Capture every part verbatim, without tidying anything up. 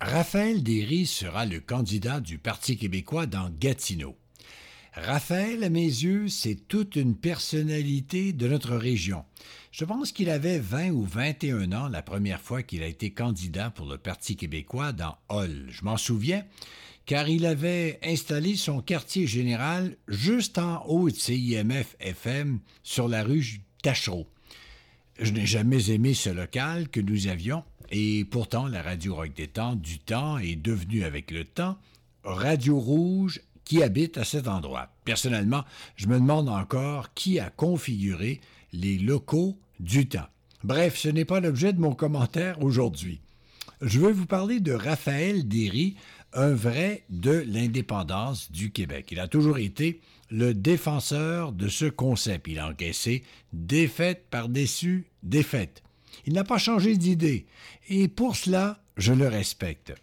Raphaël Derry sera le candidat du Parti québécois dans Gatineau. Raphaël, à mes yeux, c'est toute une personnalité de notre région. Je pense qu'il avait vingt ou vingt et un ans la première fois qu'il a été candidat pour le Parti québécois dans Hull. Je m'en souviens, car il avait installé son quartier général juste en haut de C I M F F M sur la rue Tachereau. Je n'ai jamais aimé ce local que nous avions, et pourtant la Radio Rock des Temps du temps est devenue avec le temps Radio Rouge qui habite à cet endroit. Personnellement, je me demande encore qui a configuré les locaux du temps. Bref, ce n'est pas l'objet de mon commentaire aujourd'hui. Je veux vous parler de Raphaël Derry, un vrai de l'indépendance du Québec. Il a toujours été le défenseur de ce concept. Il a encaissé défaite par-dessus défaite. Il n'a pas changé d'idée, et pour cela, je le respecte.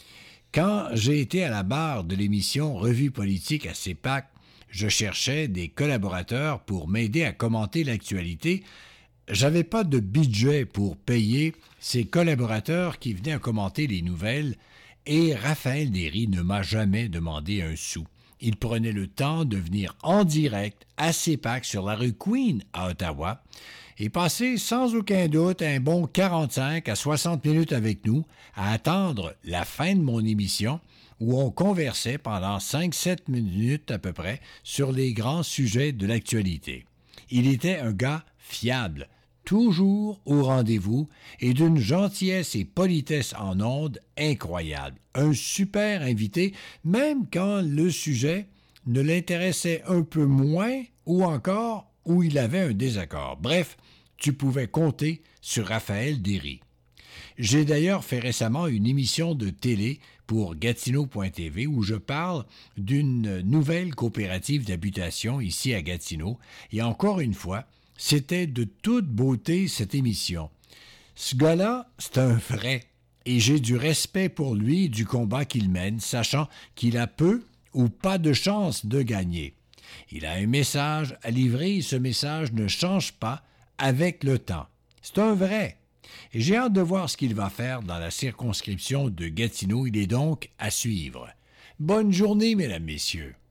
Quand j'ai été à la barre de l'émission Revue politique à C E P A C, je cherchais des collaborateurs pour m'aider à commenter l'actualité. J'avais pas de budget pour payer ces collaborateurs qui venaient à commenter les nouvelles, et Raphaël Derry ne m'a jamais demandé un sou. Il prenait le temps de venir en direct à C E P A C sur la rue Queen à Ottawa et passer sans aucun doute un bon quarante-cinq à soixante minutes avec nous à attendre la fin de mon émission où on conversait pendant cinq à sept minutes à peu près sur les grands sujets de l'actualité. Il était un gars fiable, toujours au rendez-vous et d'une gentillesse et politesse en ondes incroyable. Un super invité, même quand le sujet ne l'intéressait un peu moins ou encore où il avait un désaccord. Bref, tu pouvais compter sur Raphaël Derry. J'ai d'ailleurs fait récemment une émission de télé pour Gatineau point T V où je parle d'une nouvelle coopérative d'habitation ici à Gatineau. Et encore une fois, c'était de toute beauté cette émission. Ce gars-là, c'est un vrai, et j'ai du respect pour lui et du combat qu'il mène, sachant qu'il a peu ou pas de chance de gagner. Il a un message à livrer et ce message ne change pas avec le temps. C'est un vrai. Et j'ai hâte de voir ce qu'il va faire dans la circonscription de Gatineau. Il est donc à suivre. Bonne journée, mesdames, messieurs.